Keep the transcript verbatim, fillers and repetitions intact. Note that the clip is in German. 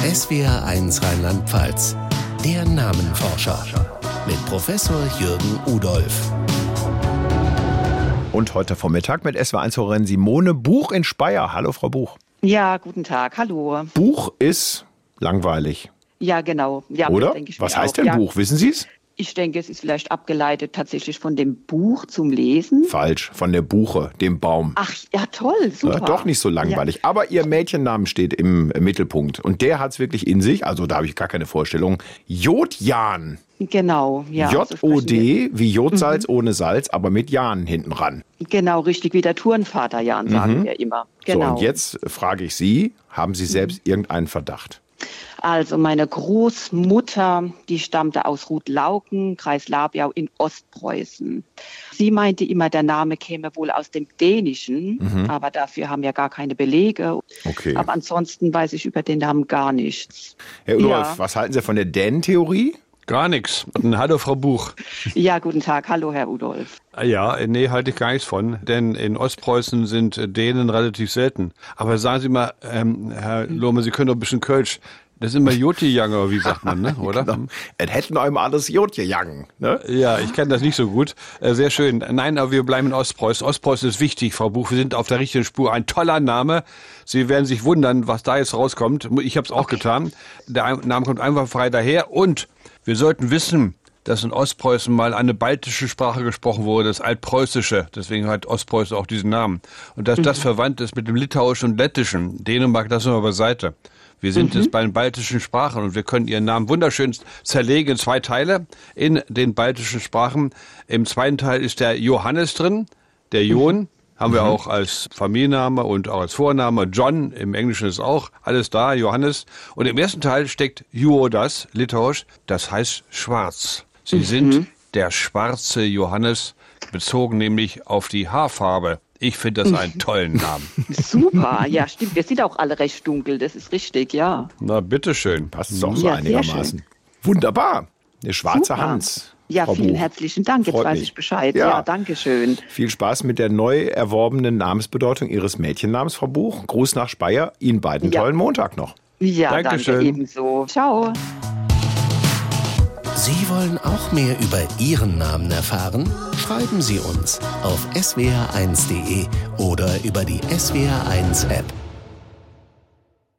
S W R eins Rheinland-Pfalz. Der Namenforscher mit Professor Jürgen Udolph. Und heute Vormittag mit S W R eins-Hörerin Simone Buch in Speyer. Hallo, Frau Buch. Ja, guten Tag. Hallo. Buch ist langweilig. Ja, genau. Ja, Oder? denke ich Was mir heißt auch. denn Ja, Buch? Wissen Sie es? Ich denke, es ist vielleicht abgeleitet tatsächlich von dem Buch zum Lesen. Falsch. Von der Buche, dem Baum. Ach, ja, toll, super. Ja, doch nicht so langweilig. Ja. Aber Ihr Mädchennamen steht im Mittelpunkt. Und der hat es wirklich in sich. Also da habe ich gar keine Vorstellung. Jodjan. Genau, ja. J O D so wie Jodsalz mhm. ohne Salz, aber mit Jan hinten ran. Genau, richtig, wie der Turnvater Jan, sagen mhm. wir immer. Genau. So, und jetzt frage ich Sie, haben Sie selbst mhm. irgendeinen Verdacht? Also meine Großmutter, die stammte aus Rudlauken, Kreis Labiau in Ostpreußen. Sie meinte immer, der Name käme wohl aus dem Dänischen, mhm. aber dafür haben wir gar keine Belege. Okay. Aber ansonsten weiß ich über den Namen gar nichts. Herr Udolph, ja. was halten Sie von der Dänen-Theorie? Gar nichts. Hallo, Frau Buch. Ja, guten Tag. Hallo, Herr Udolph. Ja, nee, halte ich gar nichts von, denn in Ostpreußen sind Dänen relativ selten. Aber sagen Sie mal, ähm, Herr Lohme, Sie können doch ein bisschen Kölsch. Das ist immer Jotjejanger, wie sagt man, ne? Oder? Genau. Es hätten auch immer alles Jotjejangen, ne? Ja, ich kenne das nicht so gut. Äh, sehr schön. Nein, aber wir bleiben in Ostpreußen. Ostpreußen ist wichtig, Frau Buch. Wir sind auf der richtigen Spur. Ein toller Name. Sie werden sich wundern, was da jetzt rauskommt. Ich habe es auch okay. getan. Der Name kommt einfach frei daher. Und wir sollten wissen, dass in Ostpreußen mal eine baltische Sprache gesprochen wurde, das Altpreußische. Deswegen hat Ostpreußen auch diesen Namen. Und dass mhm. das verwandt ist mit dem Litauischen und Lettischen. Dänemark, das nur beiseite. Wir sind mhm. jetzt bei den baltischen Sprachen und wir können ihren Namen wunderschön zerlegen in zwei Teile in den baltischen Sprachen. Im zweiten Teil ist der Johannes drin, der Jon. Mhm. Haben wir auch als Familienname und auch als Vorname. John, im Englischen ist auch alles da, Johannes. Und im ersten Teil steckt Juodas, litauisch, das heißt schwarz. Sie mhm. sind der schwarze Johannes, bezogen nämlich auf die Haarfarbe. Ich finde das einen tollen Namen. Super, ja stimmt. Wir sind auch alle recht dunkel, das ist richtig, ja. Na, bitteschön. Passt es auch so ja, einigermaßen. Wunderbar, der schwarze Super. Hans. Ja, Frau vielen Buch. herzlichen Dank, jetzt Freut weiß mich. ich Bescheid. Ja. Ja, danke schön. Viel Spaß mit der neu erworbenen Namensbedeutung Ihres Mädchennamens, Frau Buch. Gruß nach Speyer, Ihnen beiden Ja. tollen Montag noch. Ja, Dankeschön. danke ebenso. Ciao. Sie wollen auch mehr über Ihren Namen erfahren? Schreiben Sie uns auf s w r eins punkt d e oder über die S W R eins App.